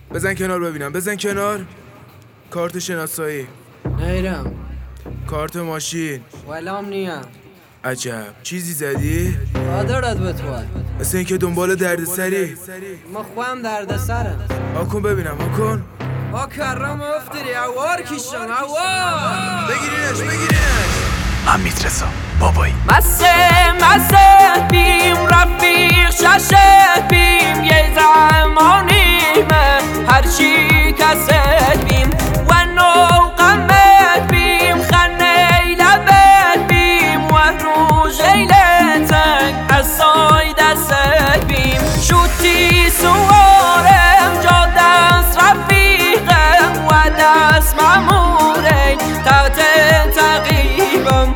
بزن کنار ببینم، بزن کنار. کارت شناسایی. نیرم. کارت ماشین. ولام نیم. عجب، چیزی زدی؟ آدارد بتوان. مثل اینکه دنبال دردسری. ما خوام دردسرم. آکن ببینم، آکن. کرم افتری اوار کشم اوار. بگیرینش. حمید رضا بابایی. مسه بیم رفیق ششه بیم یه زمانی من هرچی کست بیم و نو قمت بیم خنه لبت بیم و روژ تنگ از سای دست بیم شوتی سوارم جا دست رفیقم و دست مموره تحت تقیبم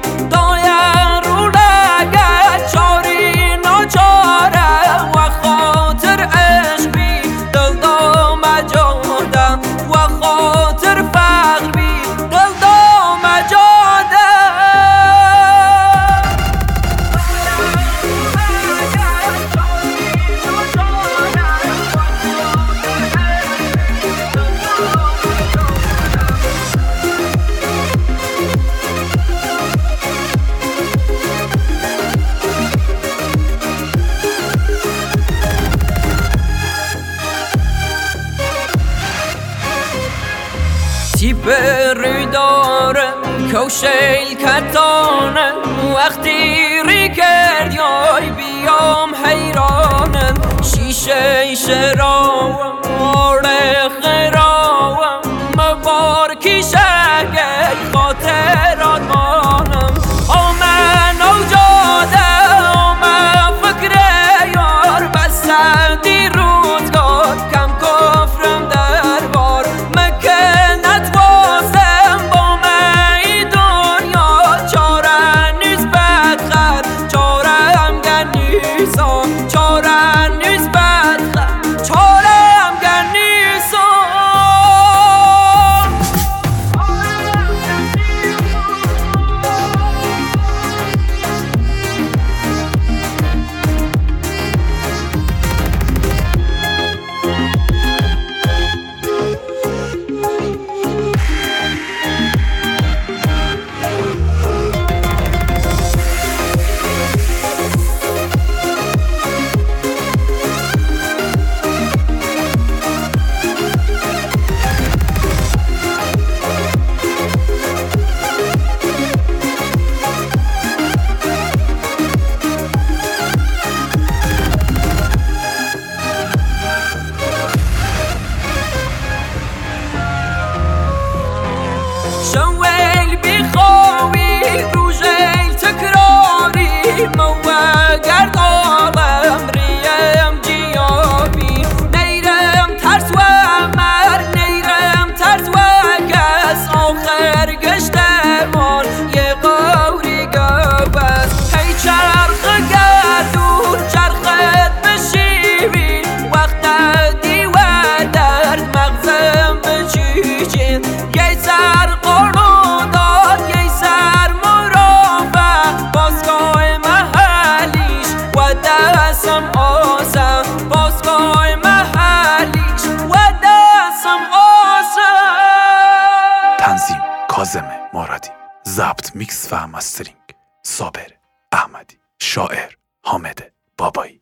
تیپ روی دارم کوشیل کتانم وقتی ری کرد یای بیام حیرانم شیشه شراوم آره خراوم مبار کشگه خاطرات مانم آمن او جاده آمن فکر یار بسته دی روزگار کم کفرم در بار شویل بیخوی روژیل تکراری موه گرد آلم ریم جیابی نیرم ترس و مر نیرم ترس و کس آخر گشته مال یه قوری گوز هی چرخ گردون چرخت بشیوی وقت دی و درد مغزم بچیچین یه سر تنظیم کاظم مرادی، ضبط میکس و مسترینگ صابر احمدی، شاعر حامد بابایی.